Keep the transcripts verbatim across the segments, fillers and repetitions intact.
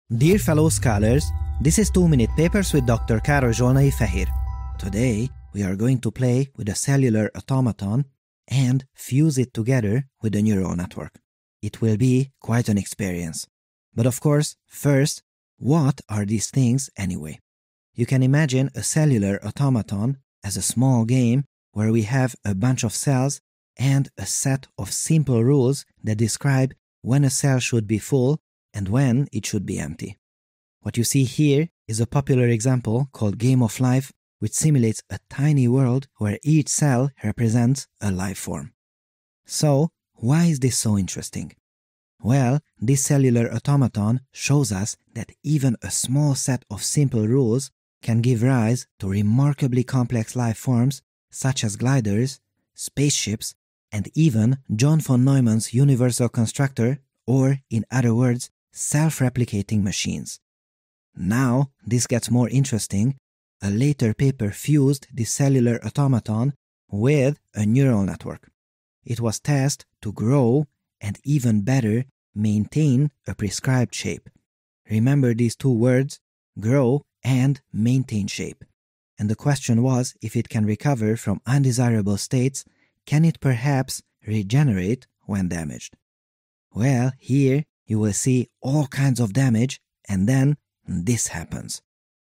Dear fellow scholars, this is two minute Papers with Doctor Károly Zsolnai Fehér. Today, we are going to play with a cellular automaton and fuse it together with a neural network. It will be quite an experience. But of course, first, what are these things anyway? You can imagine a cellular automaton as a small game where we have a bunch of cells and a set of simple rules that describe when a cell should be full and when it should be empty. What you see here is a popular example called Game of Life, which simulates a tiny world where each cell represents a life form. So, why is this so interesting? Well, this cellular automaton shows us that even a small set of simple rules can give rise to remarkably complex life forms such as gliders, spaceships, and even John von Neumann's universal constructor, or in other words, self-replicating machines. Now, this gets more interesting. A later paper fused the cellular automaton with a neural network. It was tasked to grow and even better maintain a prescribed shape. Remember these two words, grow and maintain shape. And the question was if it can recover from undesirable states, can it perhaps regenerate when damaged? Well, here you will see all kinds of damage, and then this happens.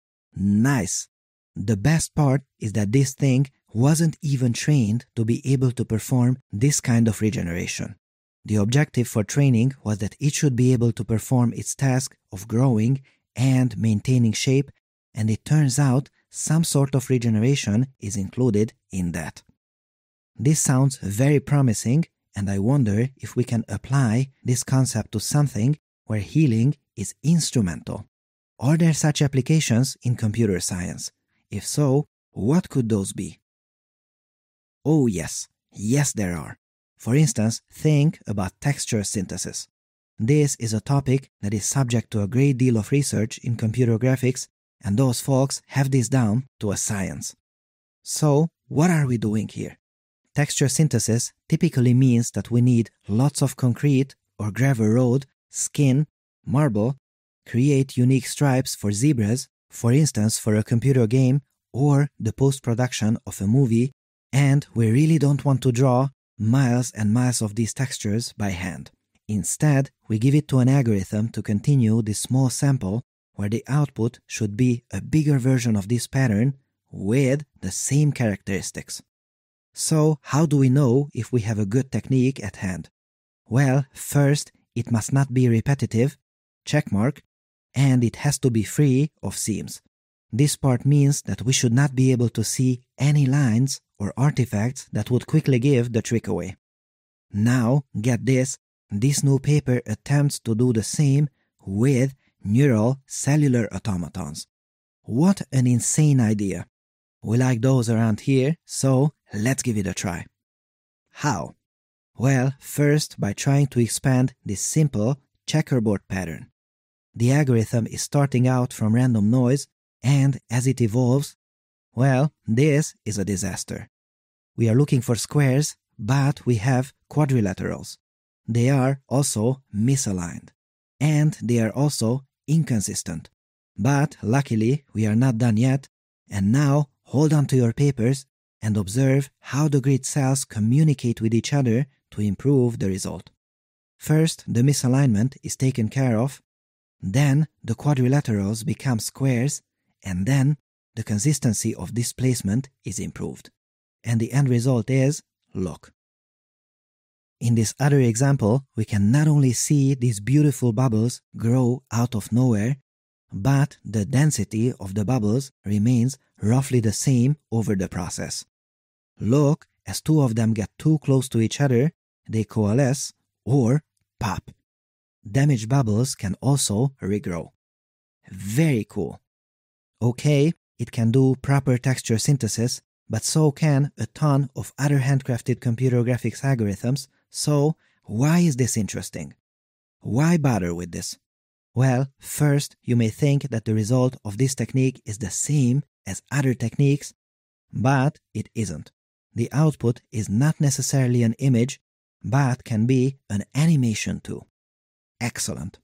Nice! The best part is that this thing wasn't even trained to be able to perform this kind of regeneration. The objective for training was that it should be able to perform its task of growing and maintaining shape, and it turns out some sort of regeneration is included in that. This sounds very promising, and I wonder if we can apply this concept to something where healing is instrumental. Are there such applications in computer science? If so, what could those be? Oh yes, yes there are. For instance, think about texture synthesis. This is a topic that is subject to a great deal of research in computer graphics, and those folks have this down to a science. So, what are we doing here? Texture synthesis typically means that we need lots of concrete or gravel road, skin, marble, create unique stripes for zebras, for instance for a computer game or the post-production of a movie, and we really don't want to draw miles and miles of these textures by hand. Instead, we give it to an algorithm to continue this small sample where the output should be a bigger version of this pattern with the same characteristics. So, how do we know if we have a good technique at hand? Well, first, it must not be repetitive, checkmark, and it has to be free of seams. This part means that we should not be able to see any lines or artifacts that would quickly give the trick away. Now, get this, this new paper attempts to do the same with neural cellular automatons. What an insane idea! We like those around here, so let's give it a try. How? Well, first by trying to expand this simple checkerboard pattern. The algorithm is starting out from random noise, and as it evolves, well, this is a disaster. We are looking for squares, but we have quadrilaterals. They are also misaligned, and they are also inconsistent. But luckily, we are not done yet, and now hold on to your papers and observe how the grid cells communicate with each other to improve the result. First, the misalignment is taken care of, then the quadrilaterals become squares, and then the consistency of displacement is improved. And the end result is, look. In this other example, we can not only see these beautiful bubbles grow out of nowhere, but the density of the bubbles remains roughly the same over the process. Look, as two of them get too close to each other, they coalesce or pop. Damaged bubbles can also regrow. Very cool. Okay, it can do proper texture synthesis, but so can a ton of other handcrafted computer graphics algorithms, so why is this interesting? Why bother with this? Well, first, you may think that the result of this technique is the same as other techniques, but it isn't. The output is not necessarily an image, but can be an animation too. Excellent.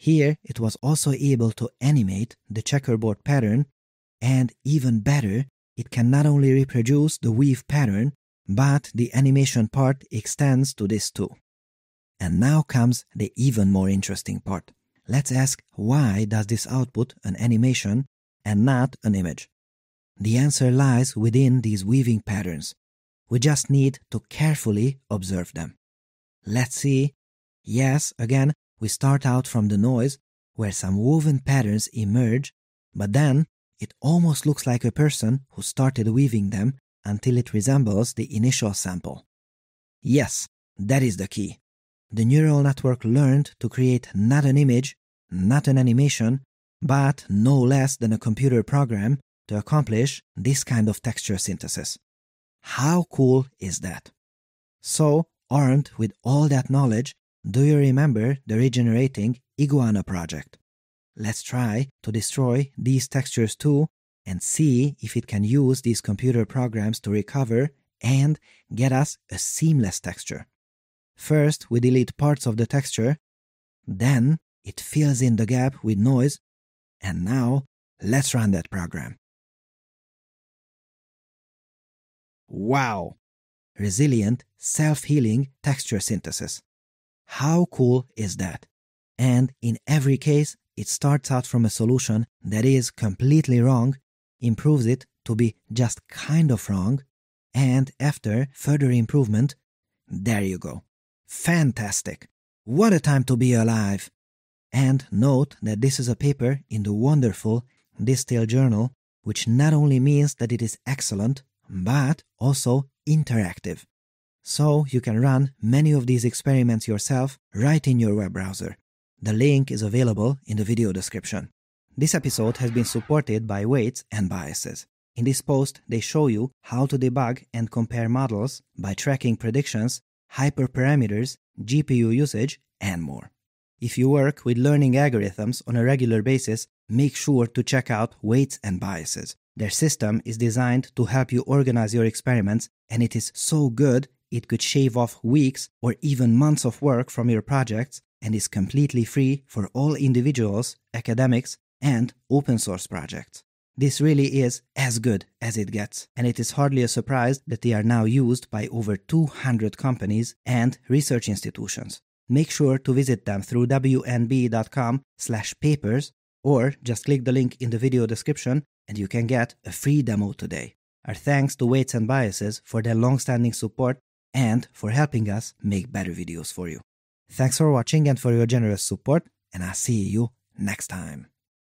Here it was also able to animate the checkerboard pattern, and even better, it can not only reproduce the weave pattern, but the animation part extends to this too. And now comes the even more interesting part. Let's ask, why does this output an animation and not an image? The answer lies within these weaving patterns. We just need to carefully observe them. Let's see. Yes, again, we start out from the noise, where some woven patterns emerge, but then it almost looks like a person who started weaving them until it resembles the initial sample. Yes, that is the key. The neural network learned to create not an image, not an animation, but no less than a computer program to accomplish this kind of texture synthesis. How cool is that? So, armed with all that knowledge, do you remember the regenerating Iguana project? Let's try to destroy these textures too and see if it can use these computer programs to recover and get us a seamless texture. First, we delete parts of the texture, then it fills in the gap with noise, and now let's run that program. Wow! Resilient, self-healing texture synthesis. How cool is that? And in every case, it starts out from a solution that is completely wrong, improves it to be just kind of wrong, and after further improvement, there you go. Fantastic! What a time to be alive! And note that this is a paper in the wonderful Distill Journal, which not only means that it is excellent, but also interactive. So you can run many of these experiments yourself right in your web browser. The link is available in the video description. This episode has been supported by Weights and Biases. In this post, they show you how to debug and compare models by tracking predictions, hyperparameters, G P U usage, and more. If you work with learning algorithms on a regular basis, make sure to check out Weights and Biases. Their system is designed to help you organize your experiments, and it is so good it could shave off weeks or even months of work from your projects, and is completely free for all individuals, academics, and open source projects. This really is as good as it gets, and it is hardly a surprise that they are now used by over two hundred companies and research institutions. Make sure to visit them through w n b dot com slash papers, or just click the link in the video description and you can get a free demo today. Our thanks to Weights and Biases for their long-standing support and for helping us make better videos for you. Thanks for watching and for your generous support, and I'll see you next time.